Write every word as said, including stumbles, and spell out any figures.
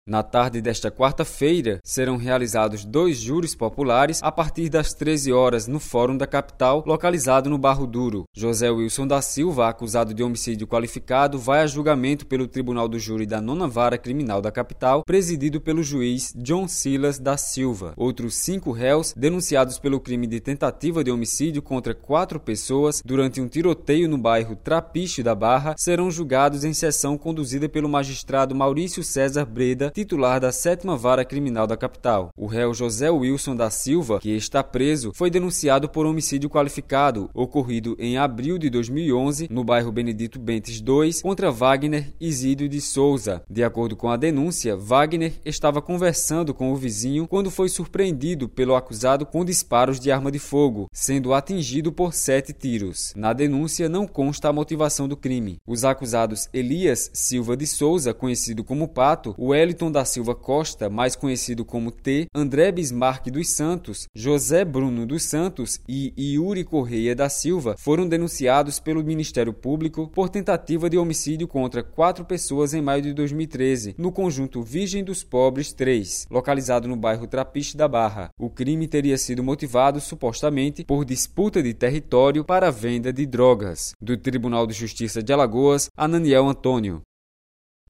Na tarde desta quarta-feira, serão realizados dois júris populares a partir das treze horas no Fórum da Capital, localizado no Barro Duro. José Wilson da Silva, acusado de homicídio qualificado, vai a julgamento pelo Tribunal do Júri da Nona Vara Criminal da Capital, presidido pelo juiz John Silas da Silva. Outros cinco réus, denunciados pelo crime de tentativa de homicídio contra quatro pessoas durante um tiroteio no bairro Trapiche da Barra, serão julgados em sessão conduzida pelo magistrado Maurício César Breda, titular da sétima Vara Criminal da Capital. O réu José Wilson da Silva, que está preso, foi denunciado por homicídio qualificado, ocorrido em abril de dois mil e onze, no bairro Benedito Bentes dois, contra Wagner Isídio de Souza. De acordo com a denúncia, Wagner estava conversando com o vizinho quando foi surpreendido pelo acusado com disparos de arma de fogo, sendo atingido por sete tiros. Na denúncia não consta a motivação do crime. Os acusados Elias Silva de Souza, conhecido como Pato, Wellington da Silva Costa, mais conhecido como T, André Bismarck dos Santos, José Bruno dos Santos e Yuri Correia da Silva foram denunciados pelo Ministério Público por tentativa de homicídio contra quatro pessoas em maio de dois mil e treze, no conjunto Virgem dos Pobres três, localizado no bairro Trapiche da Barra. O crime teria sido motivado, supostamente, por disputa de território para a venda de drogas. Do Tribunal de Justiça de Alagoas, Ananiel Antônio.